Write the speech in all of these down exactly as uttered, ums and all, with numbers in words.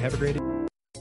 Have a great day.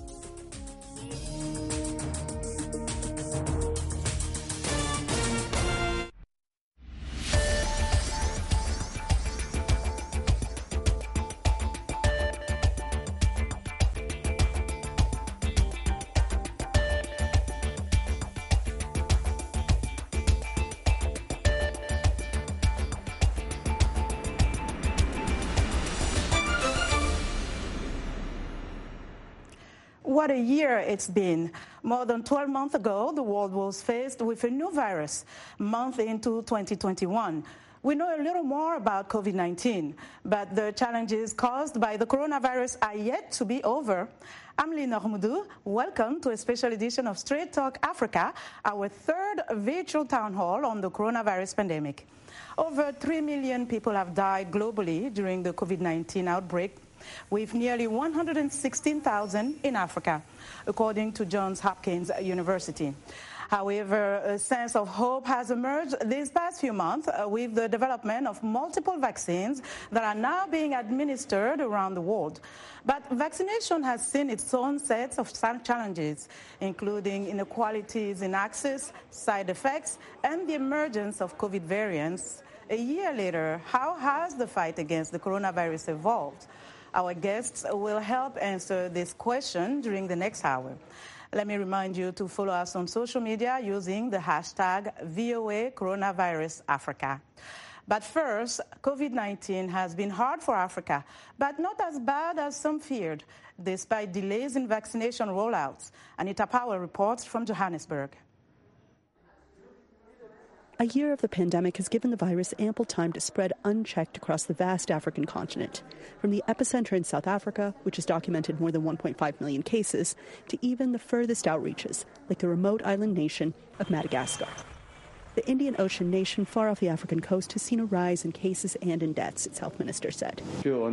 What a year it's been. More than twelve months ago, the world was faced with a new virus, a month into twenty twenty-one. We know a little more about COVID nineteen, but the challenges caused by the coronavirus are yet to be over. I'm Lina Hormoudou. Welcome to a special edition of Straight Talk Africa, our third virtual town hall on the coronavirus pandemic. Over three million people have died globally during the COVID nineteen outbreak, with nearly one hundred sixteen thousand in Africa, according to Johns Hopkins University. However, a sense of hope has emerged these past few months uh, with the development of multiple vaccines that are now being administered around the world. But vaccination has seen its own sets of challenges, including inequalities in access, side effects, and the emergence of COVID variants. A year later, how has the fight against the coronavirus evolved? Our guests will help answer this question during the next hour. Let me remind you to follow us on social media using the hashtag V O A Coronavirus Africa. But first, COVID nineteen has been hard for Africa, but not as bad as some feared, despite delays in vaccination rollouts. Anita Powell reports from Johannesburg. A year of the pandemic has given the virus ample time to spread unchecked across the vast African continent, from the epicenter in South Africa, which has documented more than one point five million cases, to even the furthest outreaches, like the remote island nation of Madagascar. The Indian Ocean nation far off the African coast has seen a rise in cases and in deaths, its health minister said.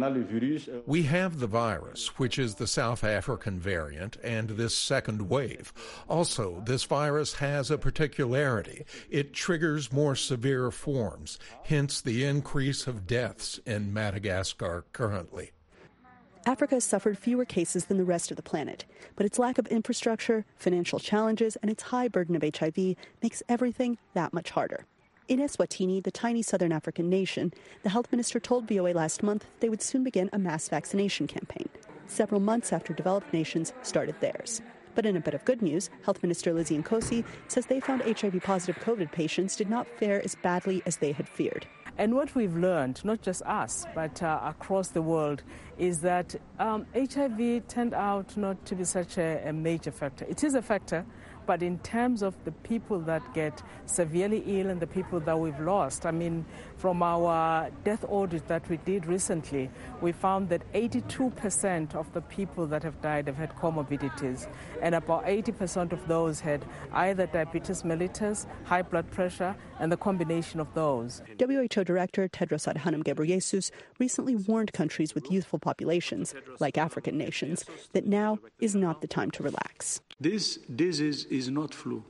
We have the virus, which is the South African variant, and this second wave. Also, this virus has a particularity. It triggers more severe forms, hence the increase of deaths in Madagascar currently. Africa has suffered fewer cases than the rest of the planet, but its lack of infrastructure, financial challenges, and its high burden of H I V makes everything that much harder. In Eswatini, the tiny southern African nation, the health minister told V O A last month they would soon begin a mass vaccination campaign, several months after developed nations started theirs. But in a bit of good news, Health Minister Lizzie Nkosi says they found H I V-positive COVID patients did not fare as badly as they had feared. And what we've learned, not just us, but uh, across the world, is that um, H I V turned out not to be such a, a major factor. It is a factor, but in terms of the people that get severely ill and the people that we've lost, I mean, from our death audit that we did recently, we found that eighty-two percent of the people that have died have had comorbidities, and about eighty percent of those had either diabetes mellitus, high blood pressure, and the combination of those. W H O Director Tedros Adhanom Ghebreyesus recently warned countries with youthful populations, like African nations, that now is not the time to relax. This disease is not flu.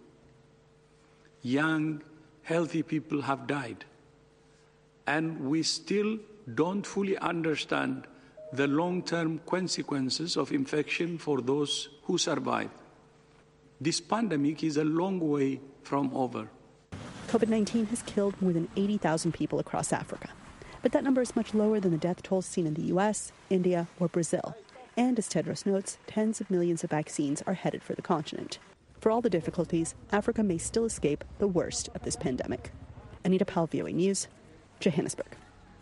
Young, healthy people have died. And we still don't fully understand the long-term consequences of infection for those who survive. This pandemic is a long way from over. COVID nineteen has killed more than eighty thousand people across Africa. But that number is much lower than the death tolls seen in the U S, India, or Brazil. And as Tedros notes, tens of millions of vaccines are headed for the continent. For all the difficulties, Africa may still escape the worst of this pandemic. Anita Powell, V O A News, Johannesburg.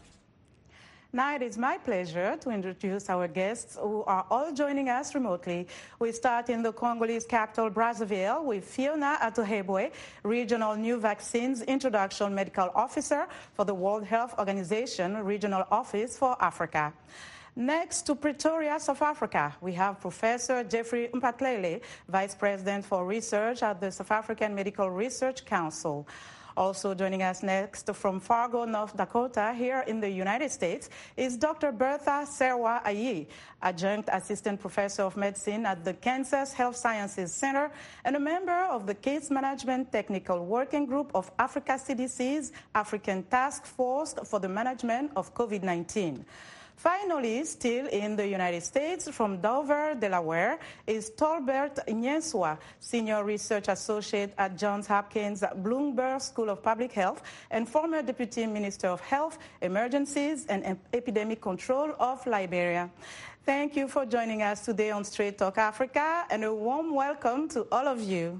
Now it is my pleasure to introduce our guests who are all joining us remotely. We start in the Congolese capital, Brazzaville, with Fiona Atohebwe, Regional New Vaccines Introduction Medical Officer for the World Health Organization Regional Office for Africa. Next to Pretoria, South Africa, we have Professor Jeffrey Mpatlele, Vice President for Research at the South African Medical Research Council. Also joining us next from Fargo, North Dakota, here in the United States, is Doctor Bertha Serwa Ayi, Adjunct Assistant Professor of Medicine at the Kansas Health Sciences Center and a member of the Case Management Technical Working Group of Africa C D C's African Task Force for the Management of COVID nineteen. Finally, still in the United States, from Dover, Delaware, is Tolbert Nyenswa, Senior Research Associate at Johns Hopkins Bloomberg School of Public Health and former Deputy Minister of Health, Emergencies, and Epidemic Control of Liberia. Thank you for joining us today on Straight Talk Africa, and a warm welcome to all of you.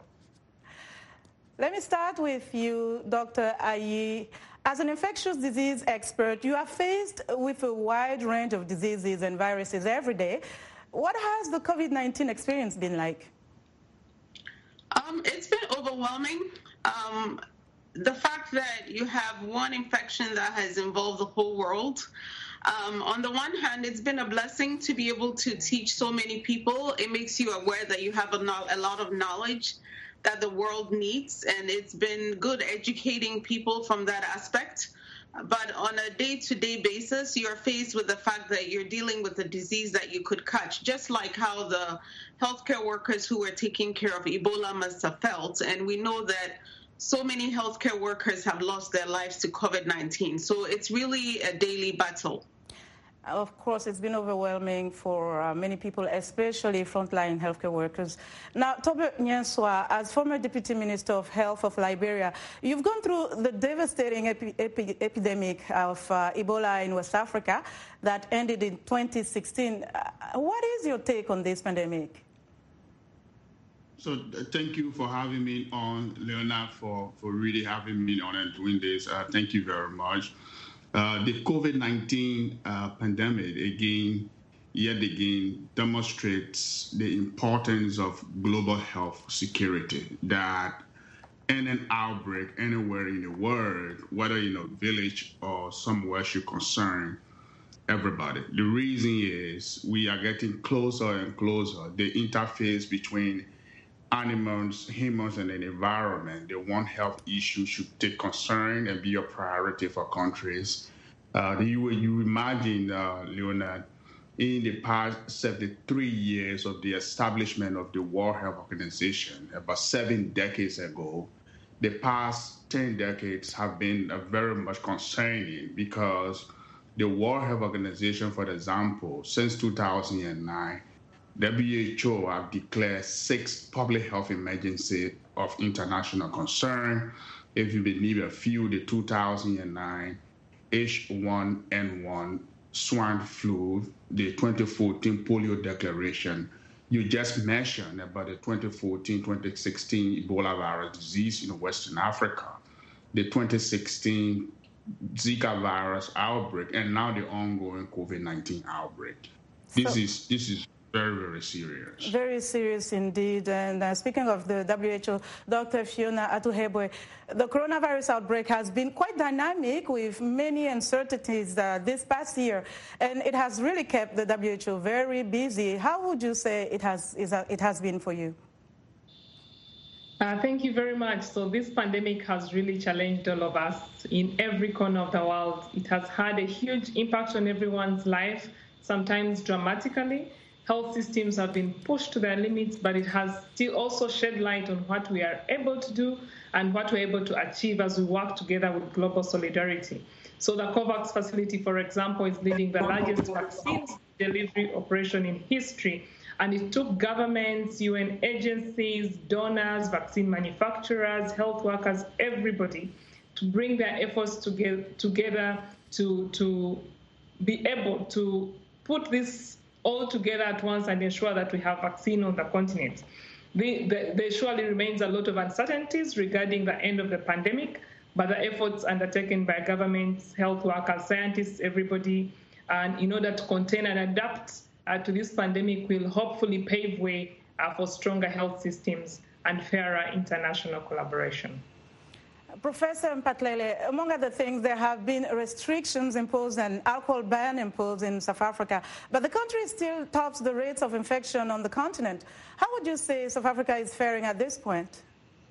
Let me start with you, Doctor Ayi. As an infectious disease expert, you are faced with a wide range of diseases and viruses every day. What has the COVID nineteen experience been like? Um, it's been overwhelming. Um, the fact that you have one infection that has involved the whole world. Um, on the one hand, it's been a blessing to be able to teach so many people. It makes you aware that you have a, no- a lot of knowledge that the world needs, and it's been good educating people from that aspect. But on a day-to-day basis, you're faced with the fact that you're dealing with a disease that you could catch, just like how the healthcare workers who were taking care of Ebola must have felt. And we know that so many healthcare workers have lost their lives to COVID nineteen. So it's really a daily battle. Of course, it's been overwhelming for uh, many people, especially frontline healthcare workers. Now, Tolbert Nyenswa, as former Deputy Minister of Health of Liberia, you've gone through the devastating epi- epi- epidemic of uh, Ebola in West Africa that ended in twenty sixteen. Uh, what is your take on this pandemic? So uh, thank you for having me on, Leonard, for, for really having me on and doing this. Uh, thank you very much. Uh, the COVID nineteen uh, pandemic, again, yet again, demonstrates the importance of global health security, that in an outbreak anywhere in the world, whether in a village or somewhere, should concern everybody. The reason is we are getting closer and closer. The interface between animals, humans, and the environment, the one health issue should take concern and be a priority for countries. Uh, you, you imagine, uh, Leonard, in the past seventy-three years of the establishment of the World Health Organization, about seven decades ago, the past ten decades have been uh, very much concerning, because the World Health Organization, for example, since two thousand nine, W H O have declared six public health emergencies of international concern. If you believe a few, the two thousand nine H one N one swine flu, the twenty fourteen polio declaration. You just mentioned about the twenty fourteen twenty sixteen Ebola virus disease in Western Africa, the twenty sixteen Zika virus outbreak, and now the ongoing COVID nineteen outbreak. This so- is this is very, very serious. Very serious indeed. And uh, speaking of the W H O, Doctor Fiona Atuhebwe, the coronavirus outbreak has been quite dynamic with many uncertainties uh, this past year, and it has really kept the W H O very busy. How would you say it has, is, uh, it has been for you? Uh, thank you very much. So this pandemic has really challenged all of us in every corner of the world. It has had a huge impact on everyone's life, sometimes dramatically. Health systems have been pushed to their limits, but it has still also shed light on what we are able to do and what we're able to achieve as we work together with global solidarity. So the COVAX facility, for example, is leading the largest vaccines delivery operation in history. And it took governments, U N agencies, donors, vaccine manufacturers, health workers, everybody to bring their efforts together, together to, to be able to put this all together at once and ensure that we have vaccine on the continent. The, the, there surely remains a lot of uncertainties regarding the end of the pandemic, but the efforts undertaken by governments, health workers, scientists, everybody, and in order to contain and adapt uh, to this pandemic will hopefully pave way uh, for stronger health systems and fairer international collaboration. Professor Mphatlele, among other things, there have been restrictions imposed and alcohol ban imposed in South Africa, but the country still tops the rates of infection on the continent. How would you say South Africa is faring at this point?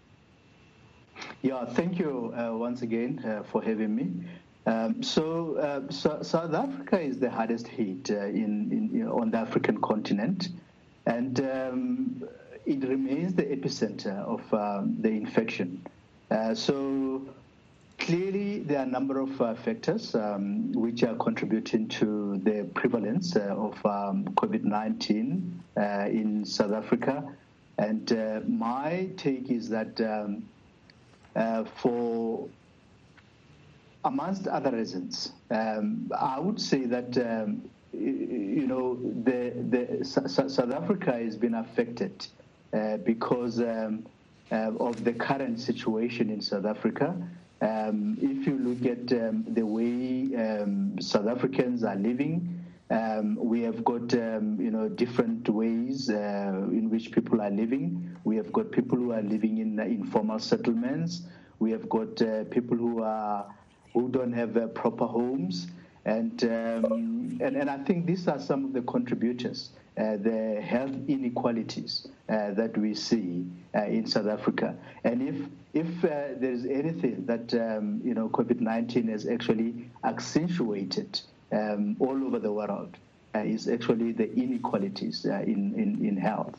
Yeah, thank you uh, once again uh, for having me. Um, so, uh, so, South Africa is the hardest hit uh, in, in, you know, on the African continent, and um, it remains the epicenter of um, the infection. Uh, so clearly, there are a number of uh, factors um, which are contributing to the prevalence uh, of um, COVID nineteen uh, in South Africa. And uh, my take is that um, uh, for, amongst other reasons, um, I would say that, um, you know, the, the South Africa has been affected uh, because um, uh, of the current situation in South Africa. Um, if you look at um, the way um, South Africans are living, um, we have got um, you know different ways uh, in which people are living. We have got people who are living in uh, informal settlements. We have got uh, people who are who don't have uh, proper homes, and, um, and and I think these are some of the contributors. Uh, the health inequalities uh, that we see uh, in South Africa, and if if uh, there is anything that um, you know COVID nineteen has actually accentuated um, all over the world, uh, is actually the inequalities uh, in, in in health.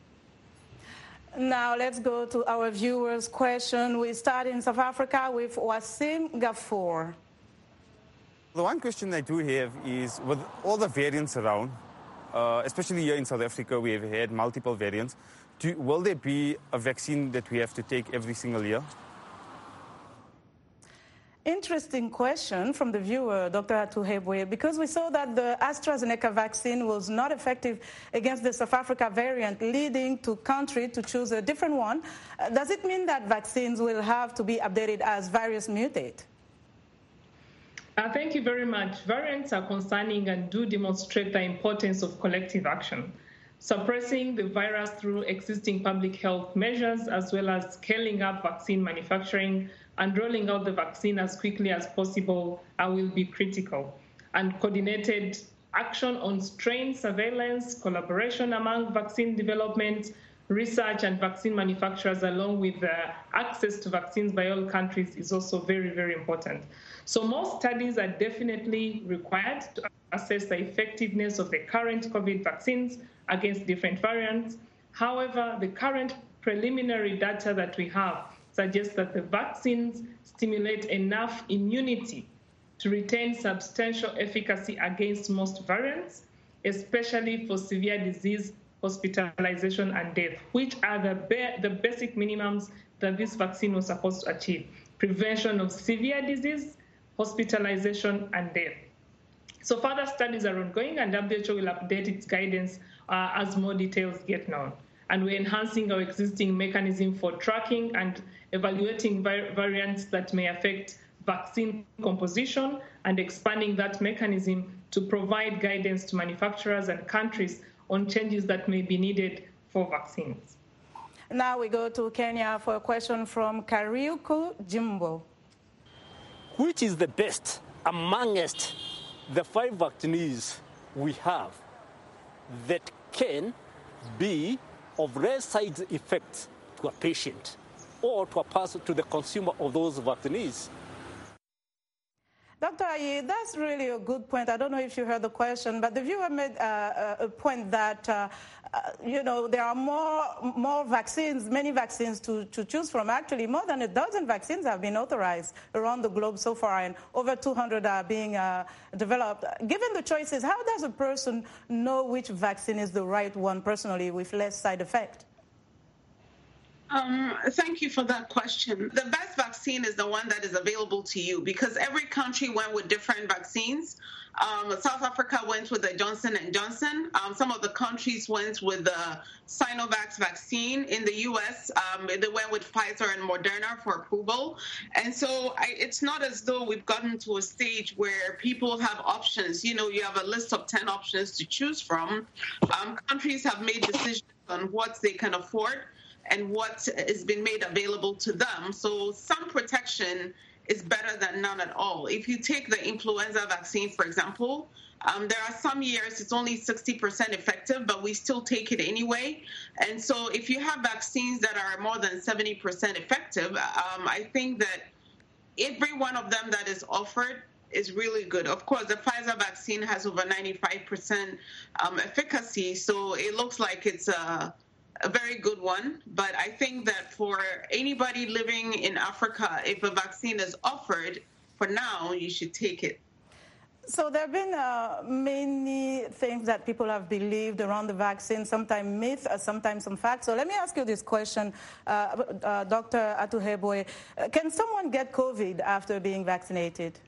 Now let's go to our viewers' question. We start in South Africa with Wasim Gafoor. The one question I do have is, with all the variants around, Uh, especially here in South Africa, we have had multiple variants. Do, will there be a vaccine that we have to take every single year? Interesting question from the viewer, Doctor Atuhebwe, because we saw that the AstraZeneca vaccine was not effective against the South Africa variant, leading to country to choose a different one. Uh, does it mean that vaccines will have to be updated as variants mutate? Uh, thank you very much. Variants are concerning and do demonstrate the importance of collective action. Suppressing the virus through existing public health measures, as well as scaling up vaccine manufacturing and rolling out the vaccine as quickly as possible, uh, will be critical. And coordinated action on strain surveillance, collaboration among vaccine development, research and vaccine manufacturers, along with uh, access to vaccines by all countries, is also very, very important. So more studies are definitely required to assess the effectiveness of the current COVID vaccines against different variants. However, the current preliminary data that we have suggests that the vaccines stimulate enough immunity to retain substantial efficacy against most variants, especially for severe disease, hospitalization, and death, which are the, ba the basic minimums that this vaccine was supposed to achieve: prevention of severe disease, hospitalization, and death. So further studies are ongoing, and W H O will update its guidance uh, as more details get known. And we're enhancing our existing mechanism for tracking and evaluating var variants that may affect vaccine composition, and expanding that mechanism to provide guidance to manufacturers and countries on changes that may be needed for vaccines. Now we go to Kenya for a question from Kariuku Jimbo. Which is the best amongst the five vaccines we have that can be of rare side effects to a patient or to a person, to the consumer of those vaccines? Doctor Ayi, that's really a good point. I don't know if you heard the question, but the viewer made uh, a point that, uh, uh, you know, there are more more vaccines, many vaccines to, to choose from. Actually, more than a dozen vaccines have been authorized around the globe so far, and over two hundred are being uh, developed. Given the choices, how does a person know which vaccine is the right one personally with less side effect? Um, thank you for that question. The best vaccine is the one that is available to you, because every country went with different vaccines. Um, South Africa went with the Johnson and Johnson. Um, some of the countries went with the Sinovac vaccine. In the U S, um, they went with Pfizer and Moderna for approval. And so I, it's not as though we've gotten to a stage where people have options. You know, you have a list of ten options to choose from. Um, countries have made decisions on what they can afford and what has been made available to them. So some protection is better than none at all. If you take the influenza vaccine, for example, um, there are some years it's only sixty percent effective, but we still take it anyway. And so if you have vaccines that are more than seventy percent effective, um, I think that every one of them that is offered is really good. Of course, the Pfizer vaccine has over ninety-five percent um, efficacy, so it looks like it's a a very good one. But I think that for anybody living in Africa, if a vaccine is offered, for now, you should take it. So there have been uh, many things that people have believed around the vaccine, sometimes myth, uh, sometimes some facts. So let me ask you this question, uh, uh, Doctor Atuhaibwe. Uh, can someone get COVID after being vaccinated?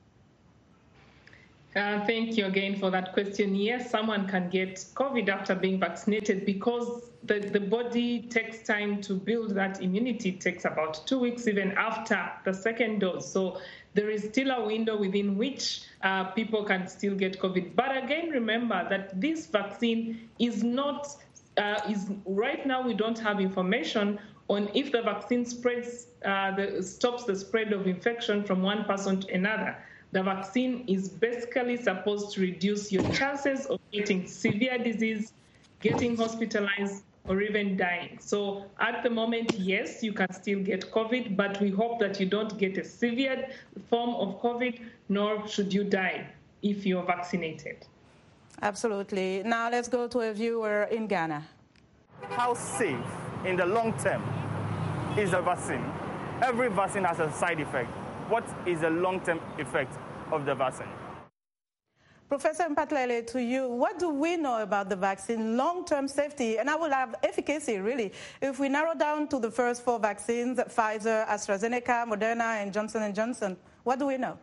Uh, thank you again for that question. Yes, someone can get COVID after being vaccinated because the, the body takes time to build that immunity. It takes about two weeks even after the second dose. So there is still a window within which uh, people can still get COVID. But again, remember that this vaccine is not, uh, is right now we don't have information on if the vaccine spreads, uh, the, stops the spread of infection from one person to another. The vaccine is basically supposed to reduce your chances of getting severe disease, getting hospitalized, or even dying. So at the moment, yes, you can still get COVID, but we hope that you don't get a severe form of COVID, nor should you die if you're vaccinated. Absolutely. Now let's go to a viewer in Ghana. How safe in the long term is the vaccine? Every vaccine has a side effect. What is the long-term effect of the vaccine? Professor Mphatlele, to you, what do we know about the vaccine, long-term safety, and I will have efficacy, really? If we narrow down to the first four vaccines, Pfizer, AstraZeneca, Moderna, and Johnson and Johnson, what do we know?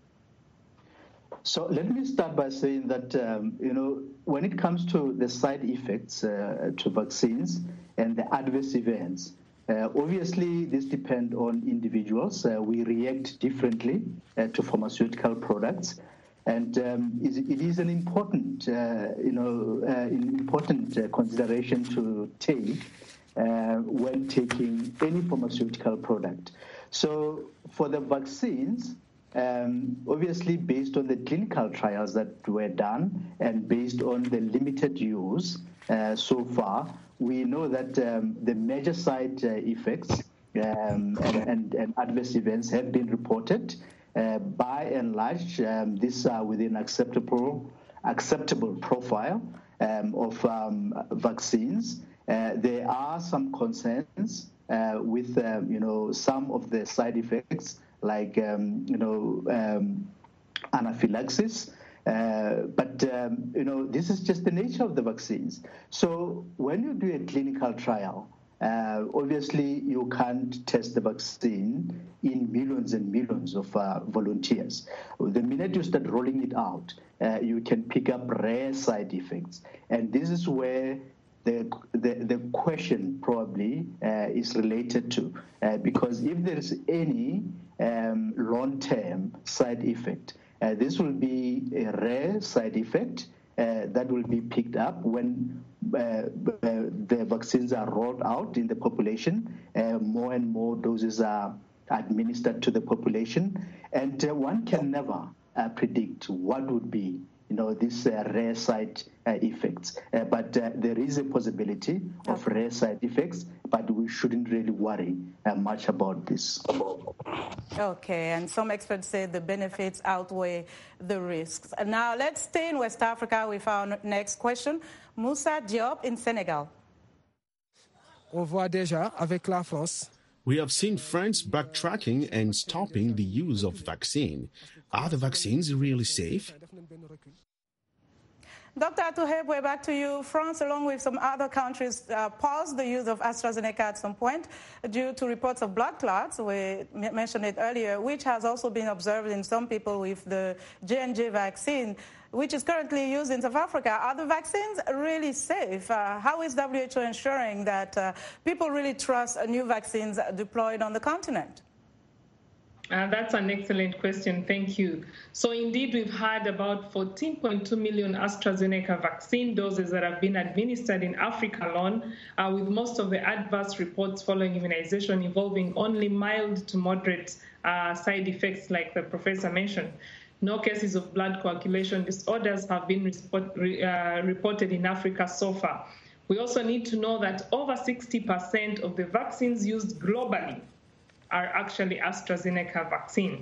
So let me start by saying that, um, you know, when it comes to the side effects uh, to vaccines and the adverse events, Uh, obviously, this depends on individuals. Uh, we react differently uh, to pharmaceutical products, and um, it is an important, uh, you know, uh, important uh, consideration to take uh, when taking any pharmaceutical product. So, for the vaccines, um, obviously, based on the clinical trials that were done and based on the limited use uh, so far, we know that um, the major side uh, effects um, and, and, and adverse events have been reported. Uh, by and large, um, these are within acceptable acceptable profile um, of um, vaccines. Uh, there are some concerns uh, with um, you know some of the side effects, like um, you know um, anaphylaxis. Uh, but, um, you know, this is just the nature of the vaccines. So when you do a clinical trial, uh, obviously you can't test the vaccine in millions and millions of uh, volunteers. The minute you start rolling it out, uh, you can pick up rare side effects. And this is where the, the, the question probably uh, is related to. Uh, because if there is any um, long-term side effect, Uh, this will be a rare side effect uh, that will be picked up when uh, uh, the vaccines are rolled out in the population. Uh, more and more doses are administered to the population, and uh, one can never uh, predict what would be, you know, these uh, rare side uh, effects. Uh, but uh, there is a possibility of rare side effects, but we shouldn't really worry uh, much about this. Okay, and some experts say the benefits outweigh the risks. And now let's stay in West Africa with our next question. Moussa Diop in Senegal. On voit déjà avec la France. We have seen France backtracking and stopping the use of vaccine. Are the vaccines really safe? Doctor Atuhaibwe, back to you. France, along with some other countries, uh, paused the use of AstraZeneca at some point due to reports of blood clots. We mentioned it earlier, which has also been observed in some people with the J and J vaccine, which is currently used in South Africa. Are the vaccines really safe? Uh, how is W H O ensuring that uh, people really trust uh, new vaccines deployed on the continent? Uh, that's an excellent question. Thank you. So indeed, we've had about fourteen point two million AstraZeneca vaccine doses that have been administered in Africa alone, uh, with most of the adverse reports following immunization involving only mild to moderate uh, side effects like the professor mentioned. No cases of blood coagulation disorders have been report, uh, reported in Africa so far. We also need to know that over sixty percent of the vaccines used globally are actually AstraZeneca vaccine.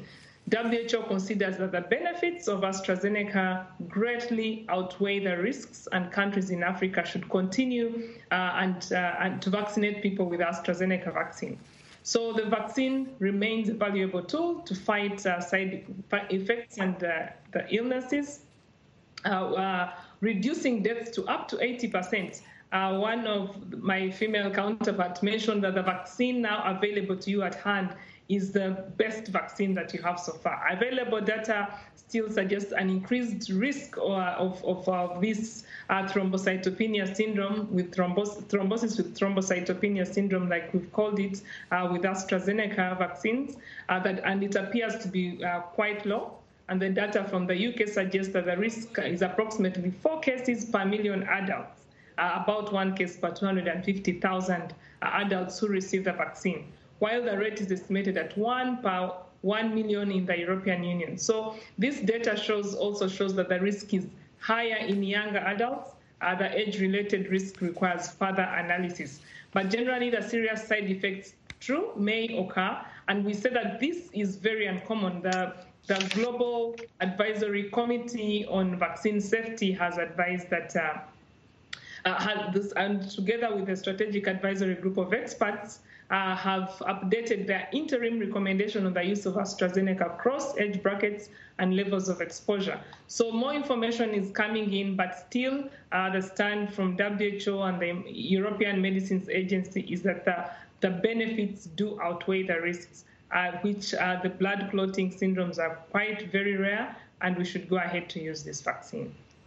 W H O considers that the benefits of AstraZeneca greatly outweigh the risks, and countries in Africa should continue uh, and, uh, and to vaccinate people with AstraZeneca vaccine. So the vaccine remains a valuable tool to fight uh, side effects and uh, the illnesses, uh, uh, reducing deaths to up to eighty percent. Uh, one of my female counterparts mentioned that the vaccine now available to you at hand is the best vaccine that you have so far. Available data still suggests an increased risk or, of, of uh, this uh, thrombocytopenia syndrome, with thrombos thrombosis with thrombocytopenia syndrome, like we've called it, uh, with AstraZeneca vaccines, uh, that, and it appears to be uh, quite low. And the data from the U K suggests that the risk is approximately four cases per million adults, uh, about one case per two hundred fifty thousand uh, adults who receive the vaccine, while the rate is estimated at one per one million in the European Union. So this data shows also shows that the risk is higher in younger adults. Uh, the age-related risk requires further analysis. But generally, the serious side effects, true, may occur, and we say that this is very uncommon. The, the Global Advisory Committee on Vaccine Safety has advised that uh, uh, has this, and together with the Strategic Advisory Group of Experts, Uh, have updated their interim recommendation on the use of AstraZeneca across age brackets and levels of exposure. So more information is coming in, but still uh, the stand from W H O and the European Medicines Agency is that the, the benefits do outweigh the risks, uh, which uh, the blood clotting syndromes are quite very rare, and we should go ahead to use this vaccine.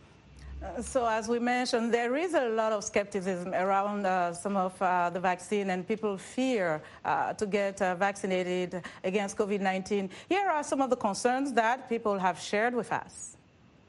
So as we mentioned, there is a lot of skepticism around uh, some of uh, the vaccine, and people fear uh, to get uh, vaccinated against COVID nineteen. Here are some of the concerns that people have shared with us.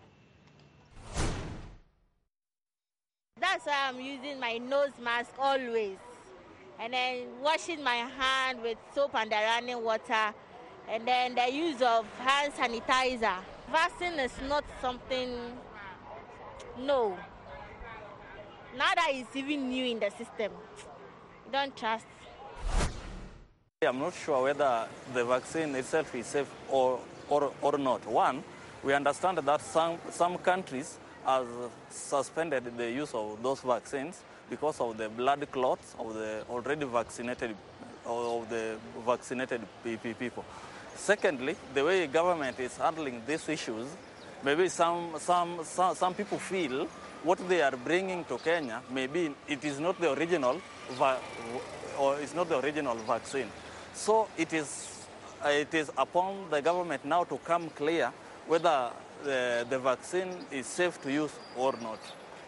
That's why I'm using my nose mask always, and then washing my hand with soap and the running water, and then the use of hand sanitizer. Vaccine is not something... No. Now that it's even new in the system, don't trust. I'm not sure whether the vaccine itself is safe or, or, or not. One, we understand that some, some countries have suspended the use of those vaccines because of the blood clots of the already vaccinated, of the vaccinated people. Secondly, the way government is handling these issues, maybe some, some, some, some people feel what they are bringing to Kenya, maybe it is not the original, va or it's not the original vaccine. So it is, uh, it is upon the government now to come clear whether the, the vaccine is safe to use or not.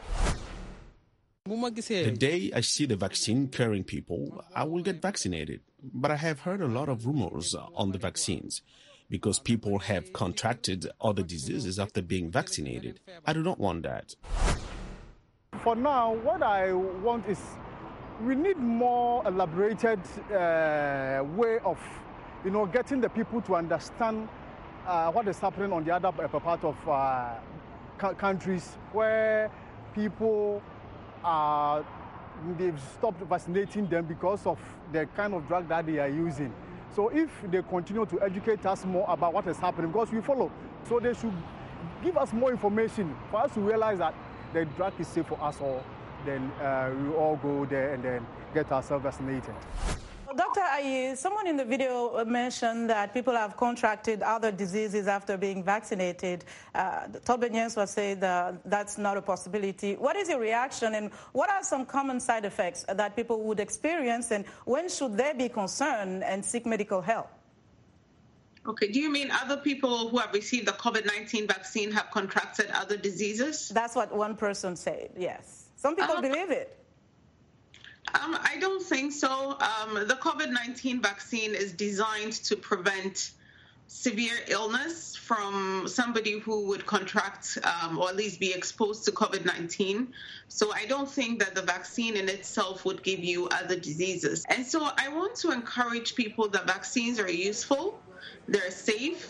The day I see the vaccine curing people, I will get vaccinated. But I have heard a lot of rumors on the vaccines, because people have contracted other diseases after being vaccinated. I do not want that. For now, what I want is we need more elaborated uh, way of, you know, getting the people to understand uh, what is happening on the other part of uh, countries where people are, they've stopped vaccinating them because of the kind of drug that they are using. So if they continue to educate us more about what is happening, because we follow, so they should give us more information for us to realize that the drug is safe for us all, then uh, we all go there and then get ourselves vaccinated. Doctor Ayi, someone in the video mentioned that people have contracted other diseases after being vaccinated. Uh, Tolben Nyenswah said uh, that's not a possibility. What is your reaction, and what are some common side effects that people would experience, and when should they be concerned and seek medical help? Okay, do you mean other people who have received the COVID nineteen vaccine have contracted other diseases? That's what one person said, yes. Some people um, believe it. Um, I don't think so. Um, the COVID nineteen vaccine is designed to prevent severe illness from somebody who would contract um, or at least be exposed to COVID nineteen. So I don't think that the vaccine in itself would give you other diseases. And so I want to encourage people that vaccines are useful, they're safe,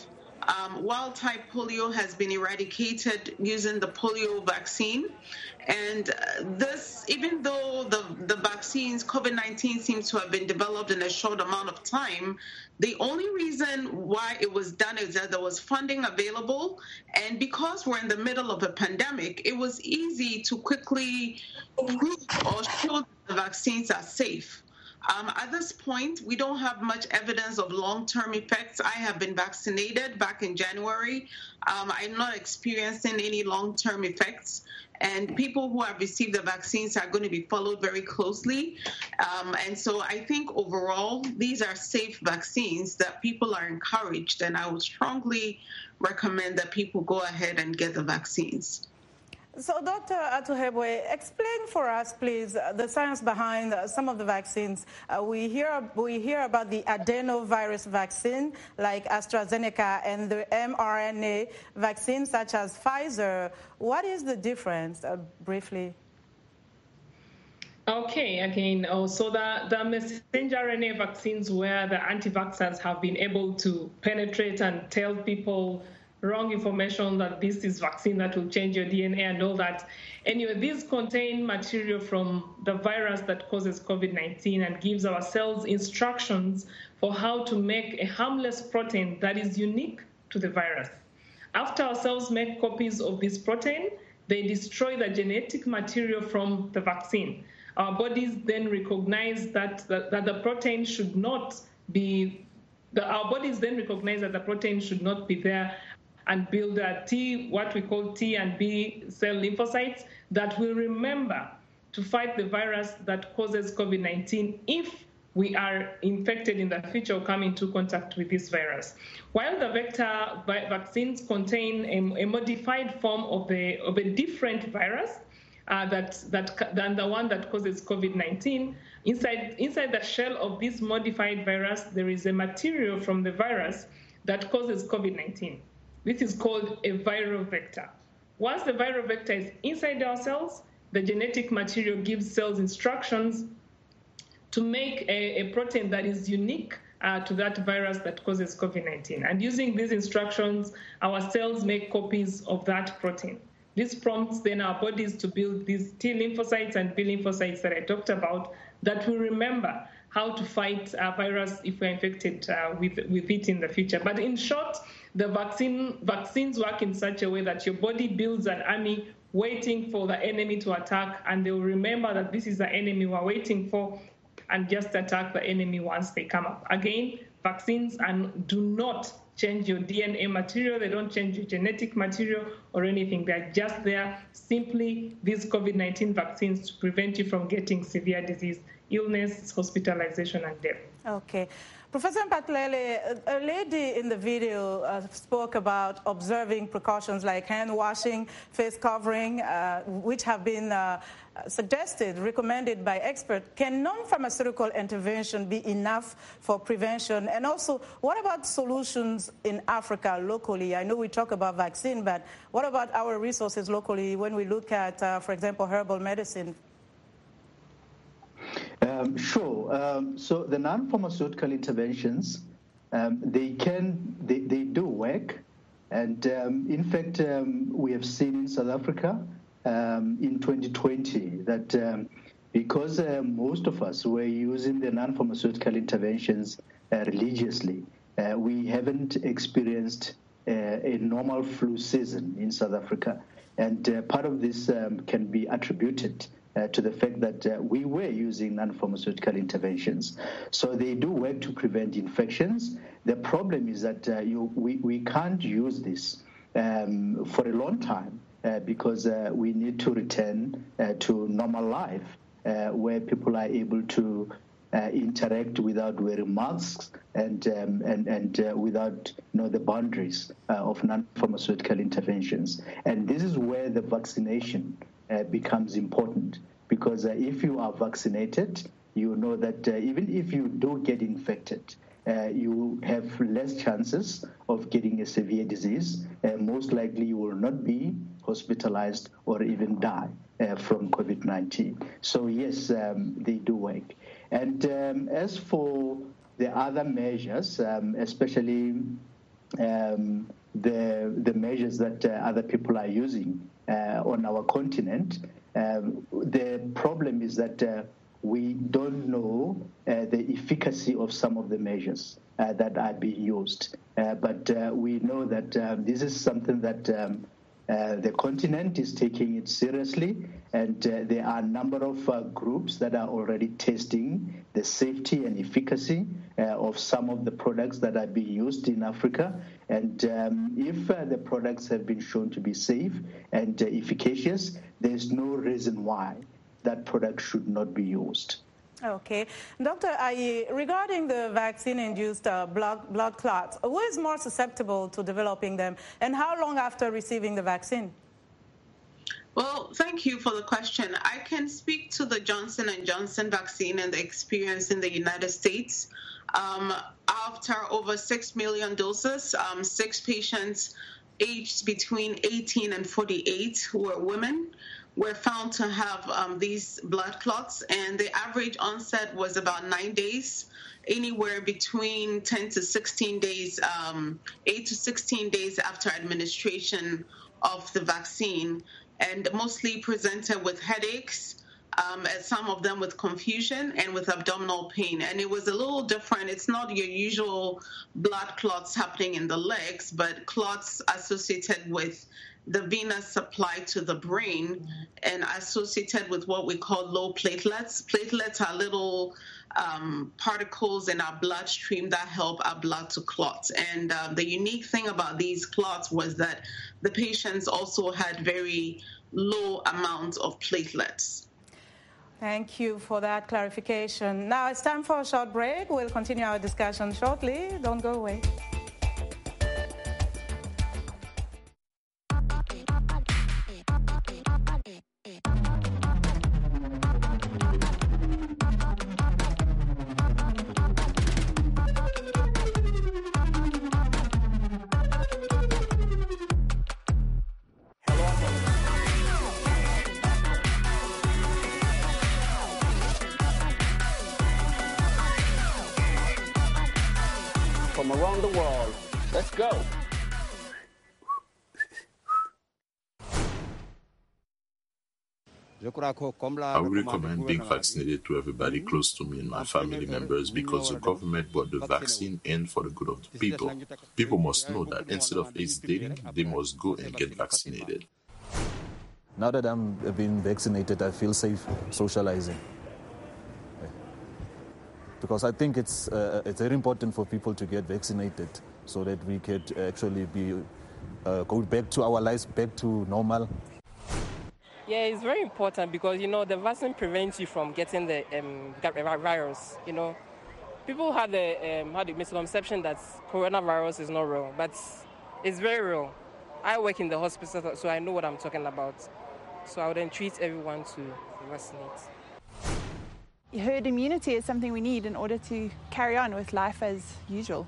Um, wild-type polio has been eradicated using the polio vaccine. And this, even though the, the vaccines, COVID nineteen seems to have been developed in a short amount of time, the only reason why it was done is that there was funding available. And because we're in the middle of a pandemic, it was easy to quickly prove or show that the vaccines are safe. Um, at this point, we don't have much evidence of long-term effects. I have been vaccinated back in January. Um, I'm not experiencing any long-term effects. And people who have received the vaccines are going to be followed very closely. Um, and so I think overall, these are safe vaccines that people are encouraged. And I would strongly recommend that people go ahead and get the vaccines. So, Doctor Atuhaibwe, explain for us, please, uh, the science behind uh, some of the vaccines. Uh, we hear we hear about the adenovirus vaccine, like AstraZeneca, and the mRNA vaccine, such as Pfizer. What is the difference, uh, briefly? Okay, again, oh, so the, the messenger R N A vaccines where the anti-vaxxers have been able to penetrate and tell people wrong information that this is vaccine that will change your D N A and all that. Anyway, these contain material from the virus that causes COVID nineteen and gives our cells instructions for how to make a harmless protein that is unique to the virus. After our cells make copies of this protein, they destroy the genetic material from the vaccine. Our bodies then recognize that, that, that the protein should not be, the, our bodies then recognize that the protein should not be there and build a T, what we call T and B cell lymphocytes that will remember to fight the virus that causes COVID nineteen if we are infected in the future or come into contact with this virus. While the vector vaccines contain a, a modified form of, the, of a different virus uh, that, that, than the one that causes COVID nineteen, inside, inside the shell of this modified virus, there is a material from the virus that causes COVID nineteen. This is called a viral vector. Once the viral vector is inside our cells, the genetic material gives cells instructions to make a, a protein that is unique uh, to that virus that causes COVID nineteen. And using these instructions, our cells make copies of that protein. This prompts then our bodies to build these T lymphocytes and B lymphocytes that I talked about that will remember how to fight a virus if we're infected uh, with, with it in the future. But in short, the vaccine vaccines work in such a way that your body builds an army waiting for the enemy to attack, and they'll remember that this is the enemy we're waiting for and just attack the enemy once they come up. Again, vaccines and do not change your D N A material. They don't change your genetic material or anything. They're just there, simply these COVID nineteen vaccines to prevent you from getting severe disease, illness, hospitalization, and death. Okay. Professor Mphatlele, a lady in the video uh, spoke about observing precautions like hand washing, face covering, uh, which have been uh, suggested, recommended by experts. Can non-pharmaceutical intervention be enough for prevention? And also, what about solutions in Africa locally? I know we talk about vaccine, but what about our resources locally when we look at, uh, for example, herbal medicine? Um, sure. Um, so the non-pharmaceutical interventions, um, they can, they, they do work. And um, in fact, um, we have seen in South Africa um, in twenty twenty that um, because uh, most of us were using the non-pharmaceutical interventions uh, religiously, uh, we haven't experienced uh, a normal flu season in South Africa. And uh, part of this um, can be attributed Uh, to the fact that uh, we were using non-pharmaceutical interventions. So they do work to prevent infections. The problem is that uh, you, we, we can't use this um, for a long time uh, because uh, we need to return uh, to normal life uh, where people are able to uh, interact without wearing masks and, um, and, and uh, without you know, the boundaries uh, of non-pharmaceutical interventions. And this is where the vaccination Uh, becomes important because uh, if you are vaccinated, you know that uh, even if you do get infected, uh, you have less chances of getting a severe disease. Uh, most likely you will not be hospitalized or even die uh, from COVID nineteen. So yes, um, they do work. And um, as for the other measures, um, especially um, the the measures that uh, other people are using uh, on our continent. Um, the problem is that uh, we don't know uh, the efficacy of some of the measures uh, that are being used. Uh, but uh, we know that um, this is something that um, uh, the continent is taking it seriously, and uh, there are a number of uh, groups that are already testing the safety and efficacy uh, of some of the products that are being used in Africa. And um, if uh, the products have been shown to be safe and uh, efficacious, there's no reason why that product should not be used. Okay. Doctor Ayi, regarding the vaccine-induced uh, blood, blood clots, who is more susceptible to developing them, and how long after receiving the vaccine? Well, thank you for the question. I can speak to the Johnson and Johnson vaccine and the experience in the United States. Um, after over six million doses, um, six patients aged between eighteen and forty-eight who were women were found to have um, these blood clots, and the average onset was about nine days, anywhere between ten to sixteen days, um, eight to sixteen days after administration of the vaccine, and mostly presented with headaches, um, and some of them with confusion and with abdominal pain. And it was a little different. It's not your usual blood clots happening in the legs, but clots associated with the venous supply to the brain and associated with what we call low platelets. Platelets are little um, particles in our bloodstream that help our blood to clot. And uh, the unique thing about these clots was that the patients also had very low amounts of platelets. Thank you for that clarification. Now it's time for a short break. We'll continue our discussion shortly. Don't go away. From around the world. Let's go. I would recommend being vaccinated to everybody close to me and my family members because the government brought the vaccine in for the good of the people. People must know that instead of hesitating, they must go and get vaccinated. Now that I'm being vaccinated, I feel safe socializing. Because I think it's uh, it's very important for people to get vaccinated so that we could actually be uh, go back to our lives, back to normal. Yeah, it's very important because, you know, the vaccine prevents you from getting the um, virus, you know. People had the, um, had the misconception that coronavirus is not real, but it's very real. I work in the hospital, so I know what I'm talking about. So I would entreat everyone to vaccinate. Herd immunity is something we need in order to carry on with life as usual.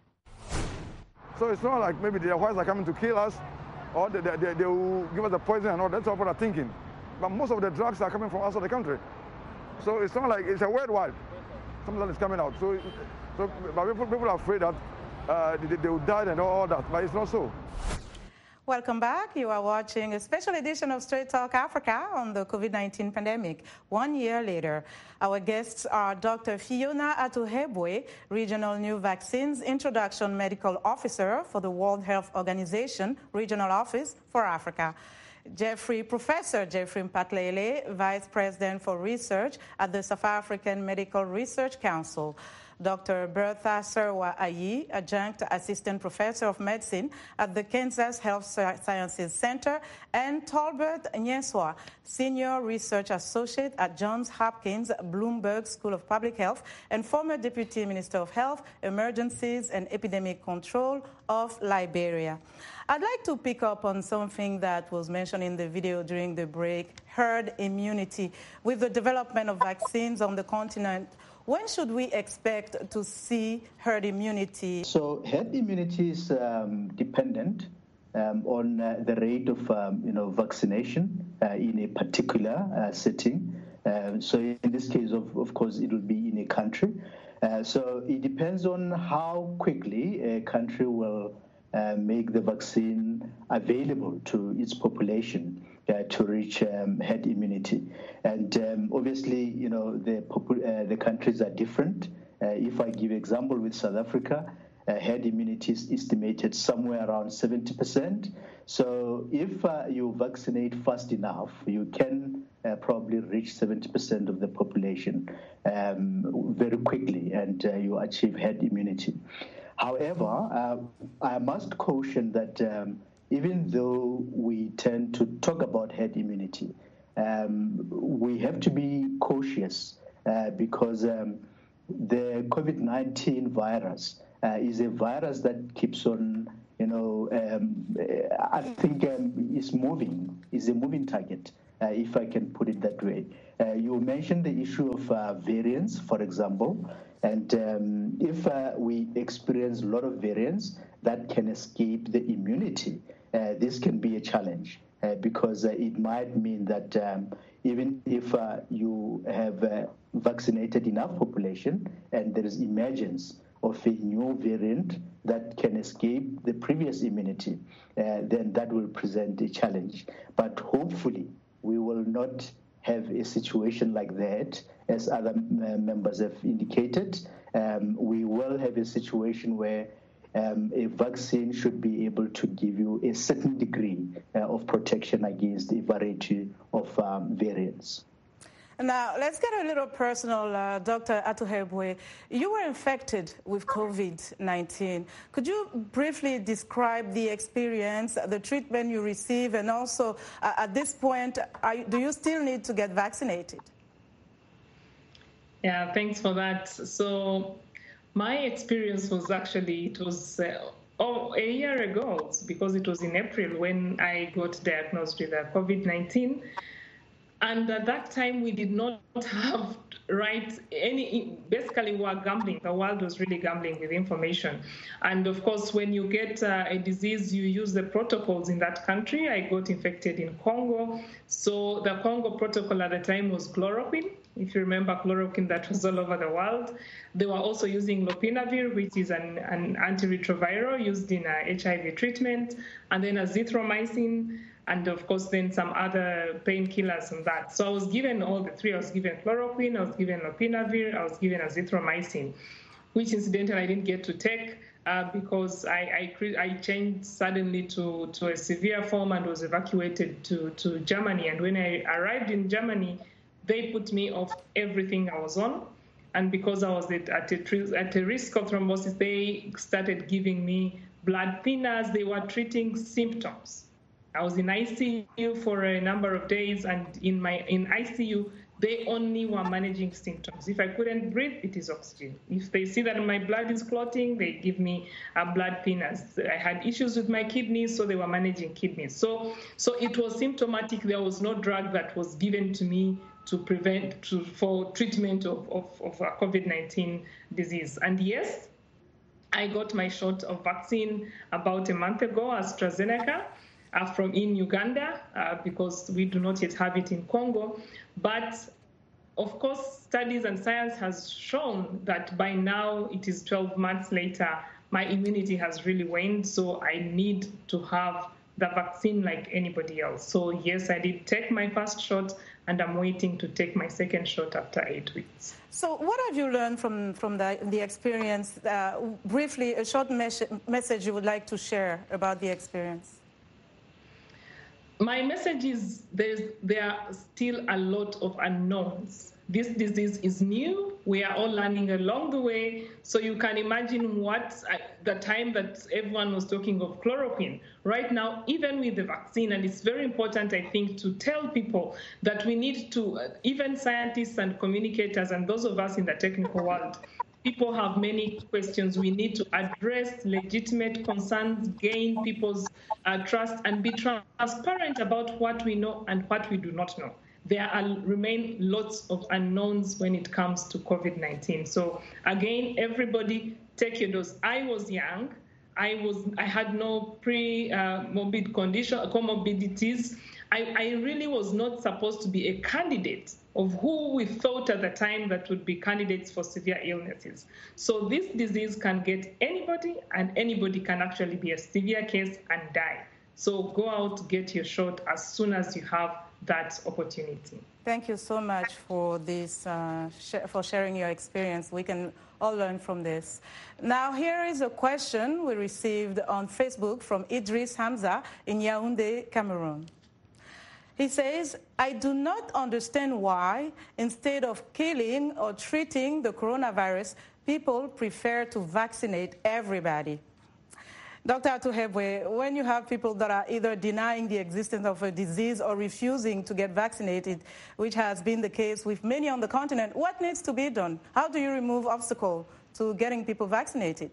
So it's not like maybe the whites are coming to kill us, or they, they, they will give us the poison and all. That's what people are thinking. But most of the drugs are coming from outside the country. So it's not like it's a worldwide. Something is coming out. So, so but people, people are afraid that uh, they, they will die and all that, but it's not so. Welcome back. You are watching a special edition of Straight Talk Africa on the COVID nineteen pandemic. One year later, our guests are Doctor Fiona Atuhebwe, Regional New Vaccines Introduction Medical Officer for the World Health Organization Regional Office for Africa. Jeffrey, Professor Jeffrey Mpatlele, Vice President for Research at the South African Medical Research Council. Doctor Bertha Serwa Ayi, Adjunct Assistant Professor of Medicine at the Kansas Health Sciences Center, and Tolbert Nyeswa, Senior Research Associate at Johns Hopkins Bloomberg School of Public Health and former Deputy Minister of Health, Emergencies and Epidemic Control of Liberia. I'd like to pick up on something that was mentioned in the video during the break, herd immunity. With the development of vaccines on the continent, when should we expect to see herd immunity? So herd immunity is um, dependent um, on uh, the rate of um, you know vaccination uh, in a particular uh, setting. Uh, so in this case, of, of course, it will be in a country. Uh, so it depends on how quickly a country will uh, make the vaccine available to its population uh, to reach um, herd immunity. And um, obviously, you know, the, uh, the countries are different. Uh, if I give example with South Africa, uh, herd immunity is estimated somewhere around seventy percent. So if uh, you vaccinate fast enough, you can uh, probably reach seventy percent of the population um, very quickly, and uh, you achieve herd immunity. However, uh, I must caution that um, even though we tend to talk about herd immunity, um, we have to be cautious uh, because um, the COVID nineteen virus uh, is a virus that keeps on, you know, um, I think um, is moving, is a moving target, uh, if I can put it that way. Uh, you mentioned the issue of uh, variants, for example, and um, if uh, we experience a lot of variants that can escape the immunity, uh, this can be a challenge uh, because uh, it might mean that um, even if uh, you have uh, vaccinated enough population and there is emergence of a new variant that can escape the previous immunity, uh, then that will present a challenge. But hopefully we will not have a situation like that, as other uh, members have indicated. Um, we will have a situation where um, a vaccine should be able to give you a certain degree uh, of protection against a variety of um, variants. Now, let's get a little personal, uh, Doctor Atuhaibwe. You were infected with COVID nineteen. Could you briefly describe the experience, the treatment you receive, and also, uh, at this point, are, do you still need to get vaccinated? Yeah, thanks for that. So my experience was actually, it was uh, oh, a year ago, because it was in April when I got diagnosed with uh, COVID nineteen. And at that time, we did not have right any, basically we were gambling. The world was really gambling with information. And of course, when you get uh, a disease, you use the protocols in that country. I got infected in Congo. So the Congo protocol at the time was chloroquine. If you remember chloroquine, that was all over the world. They were also using lopinavir, which is an, an antiretroviral used in uh, H I V treatment, and then azithromycin, and of course then some other painkillers and that. So I was given all the three. I was given chloroquine, I was given lopinavir, I was given azithromycin, which incidentally I didn't get to take uh, because I, I, I changed suddenly to, to a severe form and was evacuated to, to Germany. And when I arrived in Germany, they put me off everything I was on. And because I was at a, at a risk of thrombosis, they started giving me blood thinners. They were treating symptoms. I was in I C U for a number of days, and in my in I C U, they only were managing symptoms. If I couldn't breathe, it is oxygen. If they see that my blood is clotting, they give me uh, blood thinners. I had issues with my kidneys, so they were managing kidneys. So, so it was symptomatic. There was no drug that was given to me to prevent, to, for treatment of, of, of a COVID nineteen disease. And yes, I got my shot of vaccine about a month ago, AstraZeneca. Uh, from in Uganda, uh, because we do not yet have it in Congo. But of course, studies and science has shown that by now it is twelve months later, my immunity has really waned, so I need to have the vaccine like anybody else. So yes, I did take my first shot, and I'm waiting to take my second shot after eight weeks. So what have you learned from, from the, the experience? Uh, briefly, a short mes- message you would like to share about the experience. My message is there's, there are still a lot of unknowns. This disease is new. We are all learning along the way. So you can imagine what uh, the time that everyone was talking of chloroquine. Right now, even with the vaccine, and it's very important, I think, to tell people that we need to, uh, even scientists and communicators and those of us in the technical world, people have many questions. We need to address legitimate concerns, gain people's uh, trust, and be transparent about what we know and what we do not know. There are, remain lots of unknowns when it comes to COVID nineteen. So again, everybody take your dose. I was young. I was. I had no pre-morbid condition, comorbidities. I, I really was not supposed to be a candidate of who we thought at the time that would be candidates for severe illnesses. So this disease can get anybody, and anybody can actually be a severe case and die. So go out, get your shot as soon as you have that opportunity. Thank you so much for this, uh, sh- for sharing your experience. We can all learn from this. Now, here is a question we received on Facebook from Idris Hamza in Yaoundé, Cameroon. He says, I do not understand why, instead of killing or treating the coronavirus, people prefer to vaccinate everybody. Doctor Atuhebwe, when you have people that are either denying the existence of a disease or refusing to get vaccinated, which has been the case with many on the continent, what needs to be done? How do you remove obstacles to getting people vaccinated?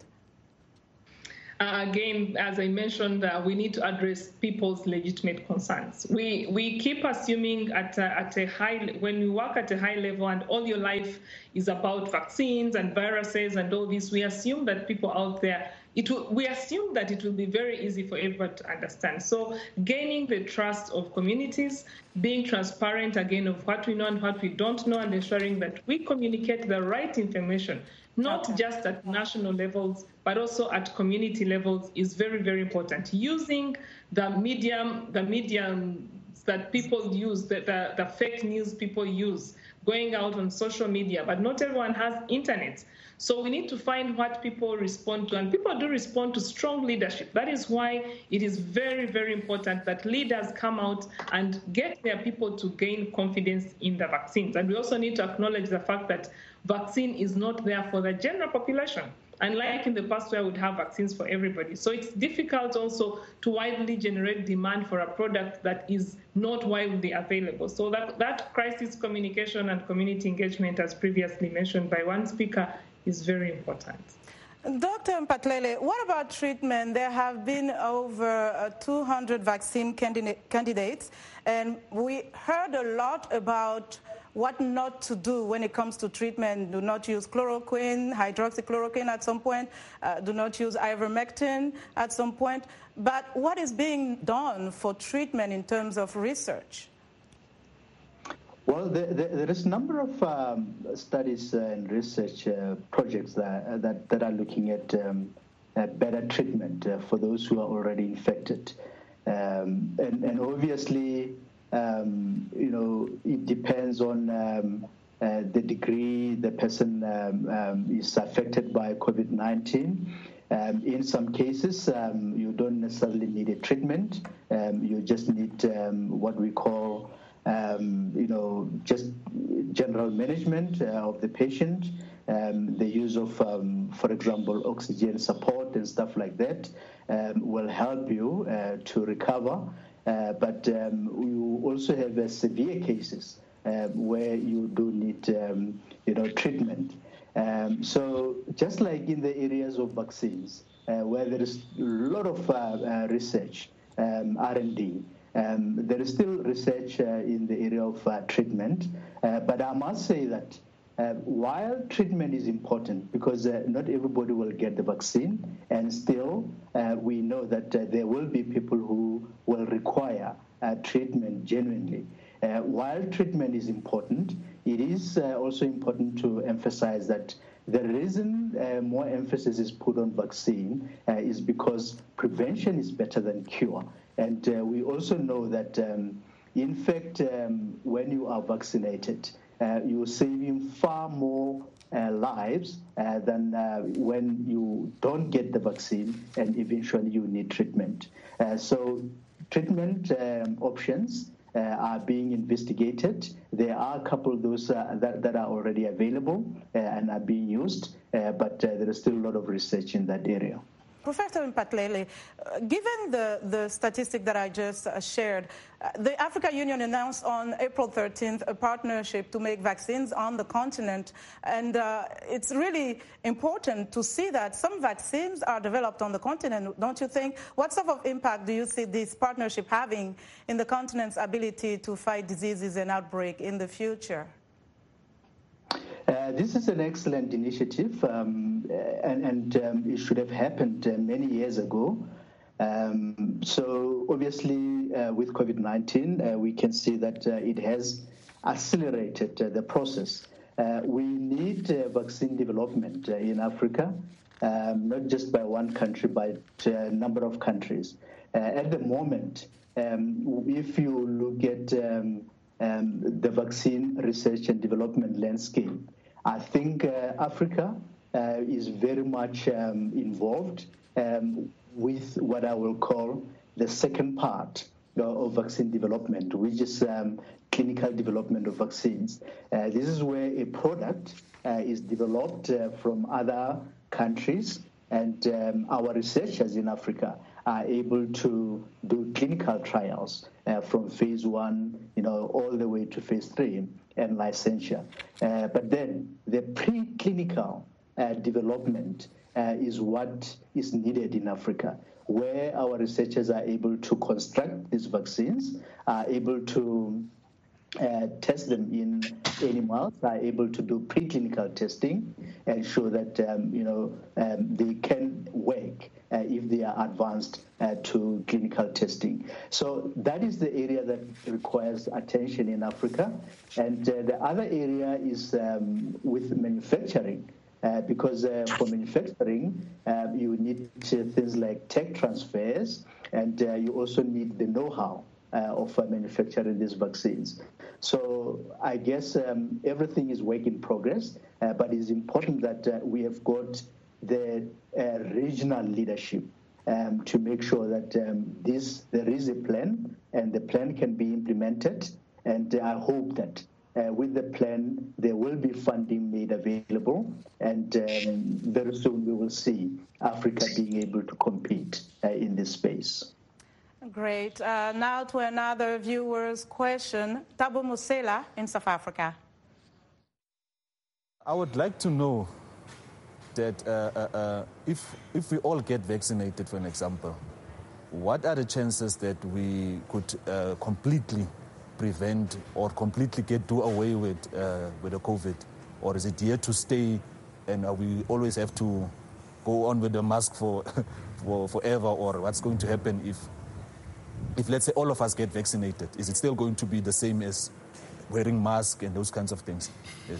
Uh, again, as I mentioned, uh, we need to address people's legitimate concerns. We we keep assuming at a, at a high, when you work at a high level and all your life is about vaccines and viruses and all this, we assume that people out there, it will, we assume that it will be very easy for everyone to understand. So gaining the trust of communities, being transparent again of what we know and what we don't know, and ensuring that we communicate the right information, not okay. just at national levels, but also at community levels, is very, very important. Using the medium, the medium that people use, the, the, the fake news people use, going out on social media, but not everyone has internet. So we need to find what people respond to, and people do respond to strong leadership. That is why it is very, very important that leaders come out and get their people to gain confidence in the vaccines. And we also need to acknowledge the fact that vaccine is not there for the general population, unlike in the past where we would have vaccines for everybody. So it's difficult also to widely generate demand for a product that is not widely available. So that, that crisis communication and community engagement, as previously mentioned by one speaker, is very important. Doctor Mpatlele, what about treatment? There have been over uh, two hundred vaccine candidate, candidates, and we heard a lot about what not to do when it comes to treatment. Do not use chloroquine, hydroxychloroquine at some point. Uh, do not use ivermectin at some point. But what is being done for treatment in terms of research? Well, there, there is a number of um, studies and research uh, projects that, that, that are looking at um, uh, better treatment uh, for those who are already infected. Um, and, and obviously, um, you know, it depends on um, uh, the degree the person um, um, is affected by COVID nineteen. Um, in some cases, um, you don't necessarily need a treatment. Um, you just need um, what we call Um, you know, just general management uh, of the patient, um, the use of, um, for example, oxygen support and stuff like that um, will help you uh, to recover. Uh, but um, you also have uh, severe cases uh, where you do need, um, you know, treatment. Um, so just like in the areas of vaccines, uh, where there is a lot of uh, uh, research, um, R and D, Um, there is still research uh, in the area of uh, treatment, uh, but I must say that uh, while treatment is important, because uh, not everybody will get the vaccine, and still uh, we know that uh, there will be people who will require uh, treatment genuinely. Uh, while treatment is important, it is uh, also important to emphasize that the reason uh, more emphasis is put on vaccine uh, is because prevention is better than cure. And uh, we also know that, um, in fact, um, when you are vaccinated, uh, you're saving far more uh, lives uh, than uh, when you don't get the vaccine and eventually you need treatment. Uh, so treatment um, options uh, are being investigated. There are a couple of those uh, that, that are already available uh, and are being used, uh, but uh, there is still a lot of research in that area. Professor Mpatlele, uh, given the, the statistic that I just uh, shared, uh, the African Union announced on April thirteenth a partnership to make vaccines on the continent. And uh, it's really important to see that some vaccines are developed on the continent, don't you think? What sort of impact do you see this partnership having in the continent's ability to fight diseases and outbreak in the future? Uh, this is an excellent initiative, um, and, and um, it should have happened uh, many years ago. Um, so obviously, uh, with COVID nineteen, uh, we can see that uh, it has accelerated uh, the process. Uh, we need uh, vaccine development uh, in Africa, um, not just by one country, but a number of countries. Uh, at the moment, um, if you look at um, um, the vaccine research and development landscape, I think uh, Africa uh, is very much um, involved um, with what I will call the second part of vaccine development, which is um, clinical development of vaccines. Uh, this is where a product uh, is developed uh, from other countries, and um, our researchers in Africa are able to do clinical trials uh, from phase one, you know, all the way to phase three and licensure. Uh, but then the preclinical uh, development uh, is what is needed in Africa, where our researchers are able to construct these vaccines, are able to uh, test them in animals, are able to do preclinical testing and show that um, you know um, they can work uh, if they are advanced uh, to clinical testing. So that is the area that requires attention in Africa. And uh, the other area is um, with manufacturing. Uh, because uh, for manufacturing, uh, you need uh, things like tech transfers, and uh, you also need the know-how uh, of uh, manufacturing these vaccines. So I guess um, everything is work in progress, uh, but it's important that uh, we have got the uh, regional leadership um, to make sure that um, this there is a plan, and the plan can be implemented, and uh, I hope that Uh, with the plan, there will be funding made available, and um, very soon we will see Africa being able to compete uh, in this space. Great. Uh, now to another viewer's question. Thabo Musela in South Africa. I would like to know that uh, uh, uh, if, if we all get vaccinated, for an example, what are the chances that we could uh, completely prevent or completely get do away with uh, with the COVID, or is it here to stay, and uh, we always have to go on with the mask for, for forever, or what's going to happen if if let's say all of us get vaccinated? Is it still going to be the same as wearing masks and those kinds of things? Yes.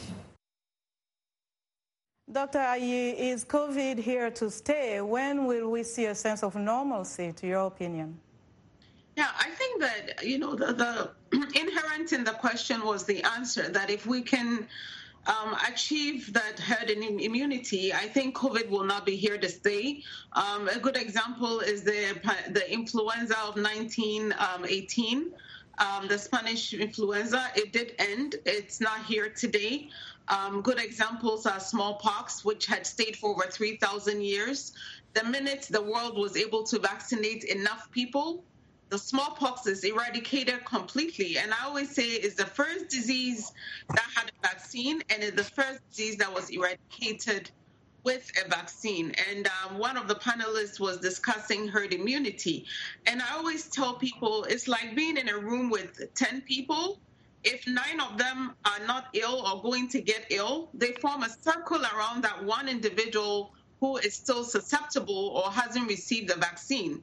Doctor Ayi, is COVID here to stay? When will we see a sense of normalcy, to your opinion? Yeah, I think that, you know, the, the inherent in the question was the answer, that if we can um, achieve that herd immunity, I think COVID will not be here to stay. Um, a good example is the the influenza of nineteen eighteen, um, the Spanish influenza. It did end. It's not here today. Um, good examples are smallpox, which had stayed for over three thousand years. The minute the world was able to vaccinate enough people, the smallpox is eradicated completely. And I always say it's the first disease that had a vaccine, and it's the first disease that was eradicated with a vaccine. And um, one of the panelists was discussing herd immunity. And I always tell people it's like being in a room with ten people. If nine of them are not ill or going to get ill, they form a circle around that one individual who is still susceptible or hasn't received the vaccine.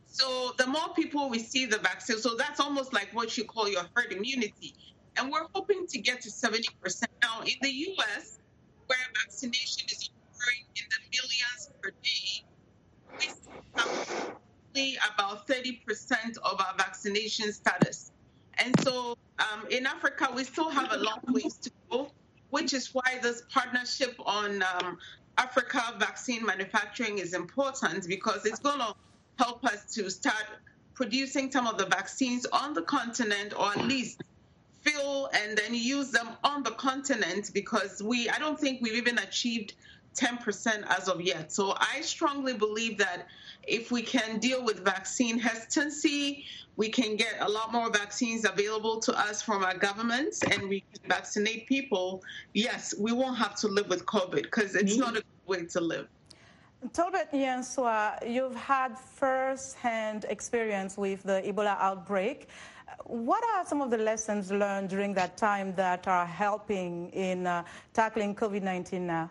So the more people receive the vaccine, so that's almost like what you call your herd immunity. And we're hoping to get to seventy percent. Now, in the U S, where vaccination is occurring in the millions per day, we have only about thirty percent of our vaccination status. And so um, in Africa, we still have a long ways to go, which is why this partnership on um, Africa vaccine manufacturing is important, because it's going to help us to start producing some of the vaccines on the continent, or at least fill and then use them on the continent, because we, I don't think we've even achieved ten percent as of yet. So I strongly believe that if we can deal with vaccine hesitancy, we can get a lot more vaccines available to us from our governments, and we can vaccinate people. Yes, we won't have to live with COVID, because it's not a good way to live. Tolbert Nyenswah, you've had first-hand experience with the Ebola outbreak. What are some of the lessons learned during that time that are helping in uh, tackling COVID nineteen now?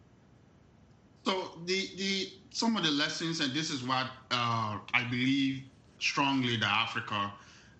So the, the some of the lessons, and this is what uh, I believe strongly that Africa